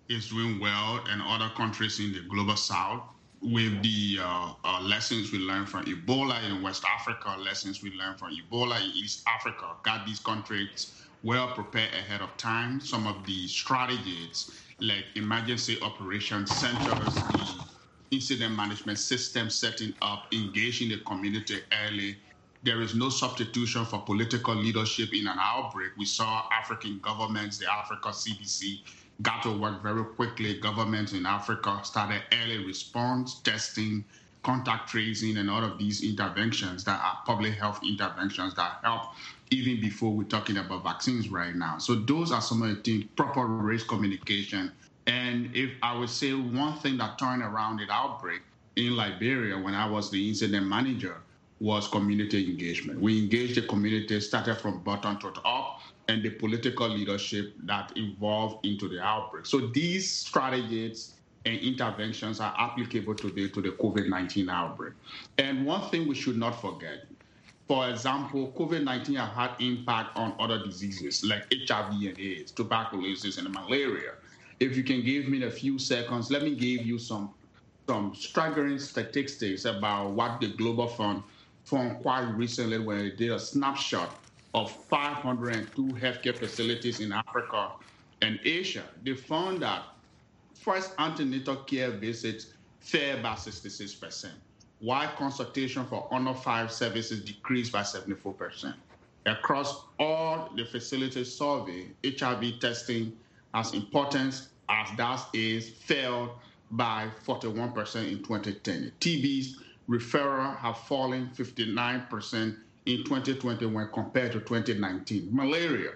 is doing well, and other countries in the global south, with the uh, uh, lessons we learned from Ebola in West Africa, lessons we learned from Ebola in East Africa, got these countries well prepared ahead of time. Some of the strategies like emergency operations centers, the incident management system setting up, engaging the community early. There is no substitution for political leadership in an outbreak. We saw African governments, the Africa C D C, got to work very quickly. Governments in Africa started early response, testing, contact tracing, and all of these interventions that are public health interventions that help even before we're talking about vaccines right now. So those are some of the things, proper race communication. And if I would say one thing that turned around the outbreak in Liberia when I was the incident manager was community engagement. We engaged the community, started from bottom to up, and the political leadership that involved into the outbreak. So these strategies and interventions are applicable today to the COVID nineteen outbreak. And one thing we should not forget, for example, COVID nineteen has had impact on other diseases like H I V and AIDS, tuberculosis, and malaria. If you can give me a few seconds, let me give you some, some staggering statistics about what the Global Fund found quite recently when they did a snapshot of five hundred two healthcare facilities in Africa and Asia. They found that first antenatal care visits fell by sixty-six percent, while consultation for under five services decreased by seventy-four percent. Across all the facilities surveyed, H I V testing, as important as that is, fell by forty-one percent in twenty ten. T B's referral have fallen fifty-nine percent in twenty twenty when compared to twenty nineteen. Malaria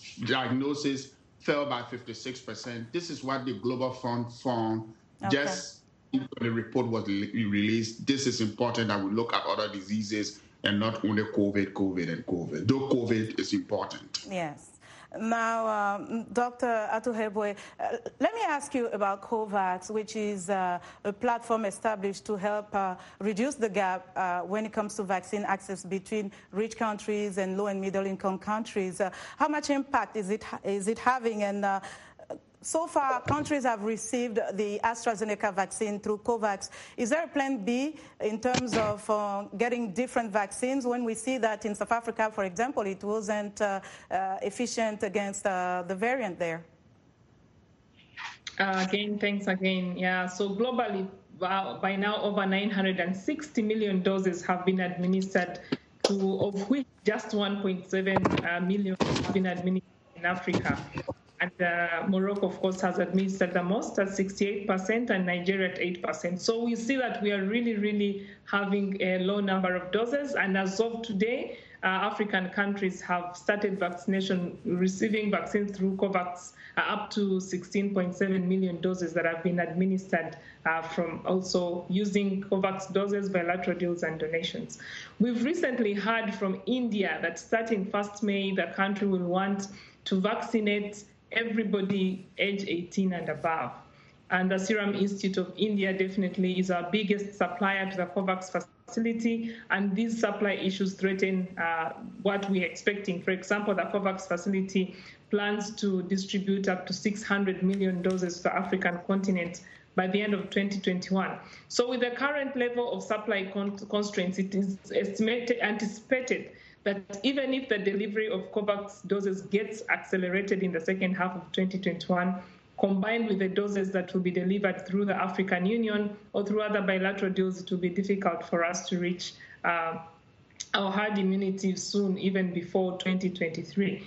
diagnosis fell by fifty-six percent. This is what the Global Fund found okay. just when the report was released. This is important that we look at other diseases and not only COVID, COVID, and COVID, though COVID is important. Yes. Now, um, Doctor Atuhaibwe, uh, let me ask you about COVAX, which is uh, a platform established to help uh, reduce the gap uh, when it comes to vaccine access between rich countries and low and middle income countries. Uh, how much impact is it, is it having? And uh, so far, countries have received the AstraZeneca vaccine through COVAX. Is there a plan B in terms of uh, getting different vaccines when we see that in South Africa, for example, it wasn't uh, uh, efficient against uh, the variant there? Uh, again, thanks again. Yeah, so globally, uh, by now, over nine hundred sixty million doses have been administered, to, of which just one point seven uh, million have been administered in Africa. And uh, Morocco, of course, has administered the most at sixty-eight percent and Nigeria at eight percent. So we see that we are really, really having a low number of doses. And as of today, uh, African countries have started vaccination, receiving vaccines through COVAX, uh, up to sixteen point seven million doses that have been administered uh, from also using COVAX doses, bilateral deals, and donations. We've recently heard from India that starting first May, the country will want to vaccinate everybody age eighteen and above. And the Serum Institute of India definitely is our biggest supplier to the COVAX facility, and these supply issues threaten uh, what we're expecting. For example, the COVAX facility plans to distribute up to six hundred million doses to the African continent by the end of twenty twenty-one. So with the current level of supply con constraints, it is estimated, anticipated that even if the delivery of COVAX doses gets accelerated in the second half of twenty twenty-one, combined with the doses that will be delivered through the African Union or through other bilateral deals, it will be difficult for us to reach uh, our herd immunity soon, even before twenty twenty-three.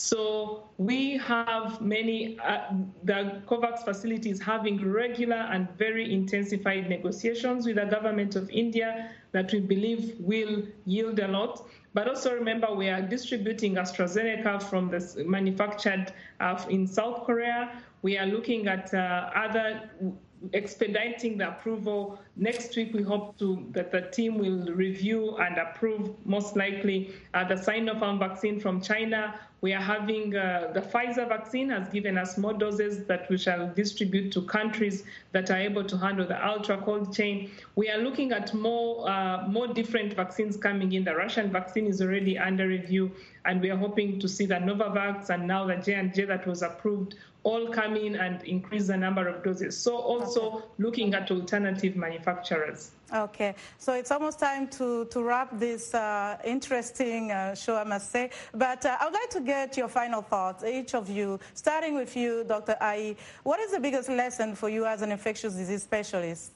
So we have many, uh, the COVAX facilities having regular and very intensified negotiations with the government of India that we believe will yield a lot. But also remember, we are distributing AstraZeneca from the manufactured uh, in South Korea. We are looking at uh, other expediting the approval. Next week, we hope to that the team will review and approve, most likely, uh, the Sinopharm vaccine from China. We are having uh, the Pfizer vaccine has given us more doses that we shall distribute to countries that are able to handle the ultra cold chain. We are looking at more, uh, more different vaccines coming in. The Russian vaccine is already under review, and we are hoping to see the Novavax and now the J and J that was approved all come in and increase the number of doses. So also okay. looking at alternative manufacturers. Okay, so it's almost time to, to wrap this uh, interesting uh, show, I must say. But uh, I would like to get your final thoughts, each of you, starting with you, Doctor Ayi. What is the biggest lesson for you as an infectious disease specialist?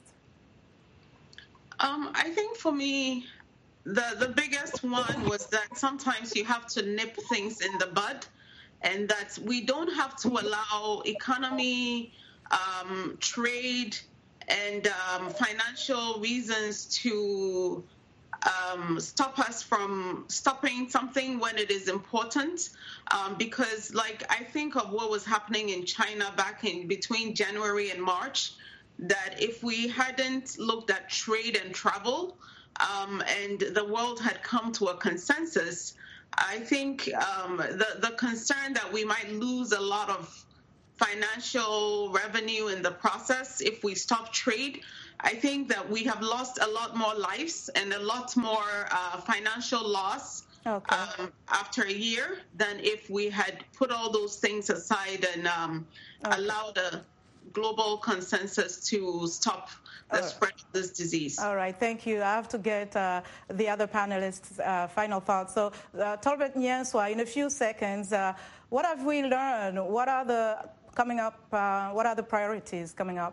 Um, I think for me, the, the biggest one was that sometimes you have to nip things in the bud, and that we don't have to allow economy, um, trade, and um, financial reasons to um, stop us from stopping something when it is important. Um, because, like, I think of what was happening in China back in between January and March, that if we hadn't looked at trade and travel, um, and the world had come to a consensus, I think um, the, the concern that we might lose a lot of financial revenue in the process if we stop trade, I think that we have lost a lot more lives and a lot more uh, financial loss okay. um, after a year than if we had put all those things aside and um, okay. allowed a global consensus to stop the spread of this disease. All right, thank you. I have to get uh, the other panelists' uh, final thoughts. So, uh, Tolbert Nyenswah, in a few seconds, uh, what have we learned? What are the coming up? Uh, what are the priorities coming up?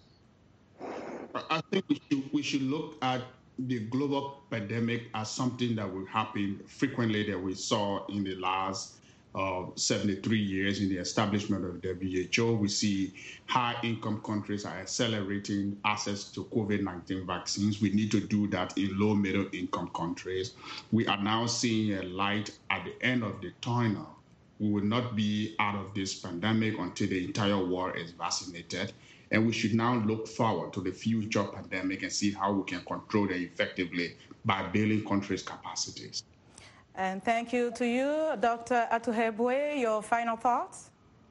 I think we should, we should look at the global pandemic as something that will happen frequently that we saw in the last Uh, seventy-three years in the establishment of W H O. We see high-income countries are accelerating access to COVID nineteen vaccines. We need to do that in low, middle-income countries. We are now seeing a light at the end of the tunnel. We will not be out of this pandemic until the entire world is vaccinated. And we should now look forward to the future pandemic and see how we can control it effectively by building countries' capacities. And thank you to you, Doctor Atuhaibwe. Your final thoughts?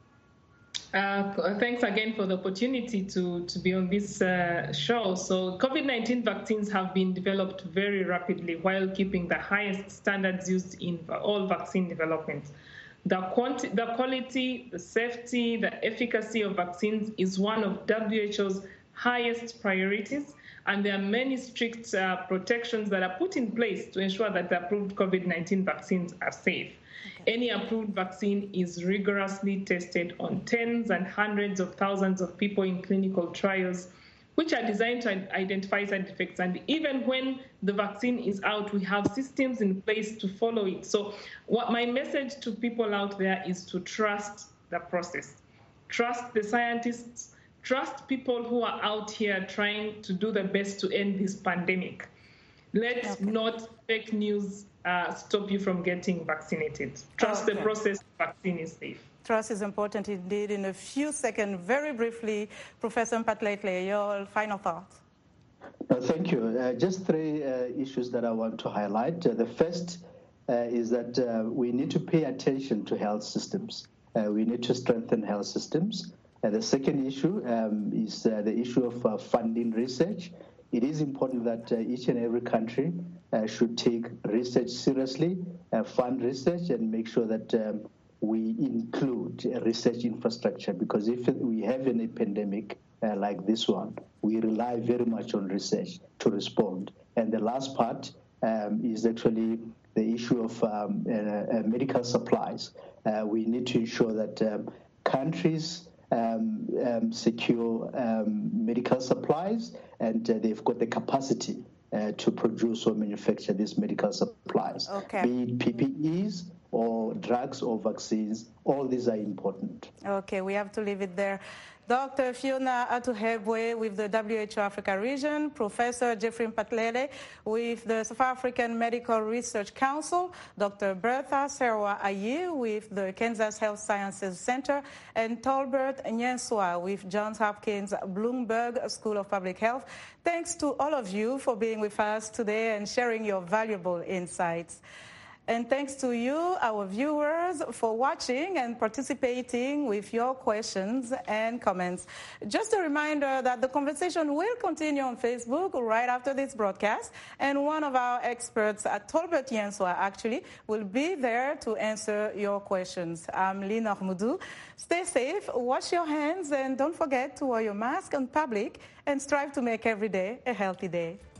Uh, thanks again for the opportunity to, to be on this uh, show. So COVID nineteen vaccines have been developed very rapidly while keeping the highest standards used in all vaccine development. The, quanti- the quality, the safety, the efficacy of vaccines is one of W H O's highest priorities. And there are many strict uh, protections that are put in place to ensure that the approved COVID nineteen vaccines are safe. Okay. Any approved vaccine is rigorously tested on tens and hundreds of thousands of people in clinical trials, which are designed to identify side effects. And even when the vaccine is out, we have systems in place to follow it. So what my message to people out there is to trust the process. Trust the scientists. Trust people who are out here trying to do the best to end this pandemic. Let's okay. not fake news uh, stop you from getting vaccinated. Trust okay. the process. Vaccine is safe. Trust is important indeed. In a few seconds, very briefly, Professor Mphatlele, your final thoughts. Uh, thank you. Uh, just three uh, issues that I want to highlight. Uh, the first uh, is that uh, we need to pay attention to health systems. Uh, we need to strengthen health systems. Uh, the second issue um, is uh, the issue of uh, funding research. It is important that uh, each and every country uh, should take research seriously, uh, fund research, and make sure that um, we include uh, research infrastructure, because if we have any pandemic uh, like this one, we rely very much on research to respond. And the last part um, is actually the issue of um, uh, uh, medical supplies. Uh, we need to ensure that um, countries Um, um, secure um, medical supplies, and uh, they've got the capacity uh, to produce or manufacture these medical supplies. Okay. Be it P P Es or drugs or vaccines, all these are important. Okay, we have to leave it there. Doctor Fiona Atuhaibwe with the W H O Africa region, Professor Jeffrey Mphatlele with the South African Medical Research Council, Doctor Bertha Serwa Ayi with the Kansas Health Sciences Center, and Tolbert Nyenswah with Johns Hopkins Bloomberg School of Public Health. Thanks to all of you for being with us today and sharing your valuable insights. And thanks to you, our viewers, for watching and participating with your questions and comments. Just a reminder that the conversation will continue on Facebook right after this broadcast, and one of our experts at Tolbert Yenswa actually will be there to answer your questions. I'm Lynn Ahmoudou. Stay safe, wash your hands, and don't forget to wear your mask in public and strive to make every day a healthy day.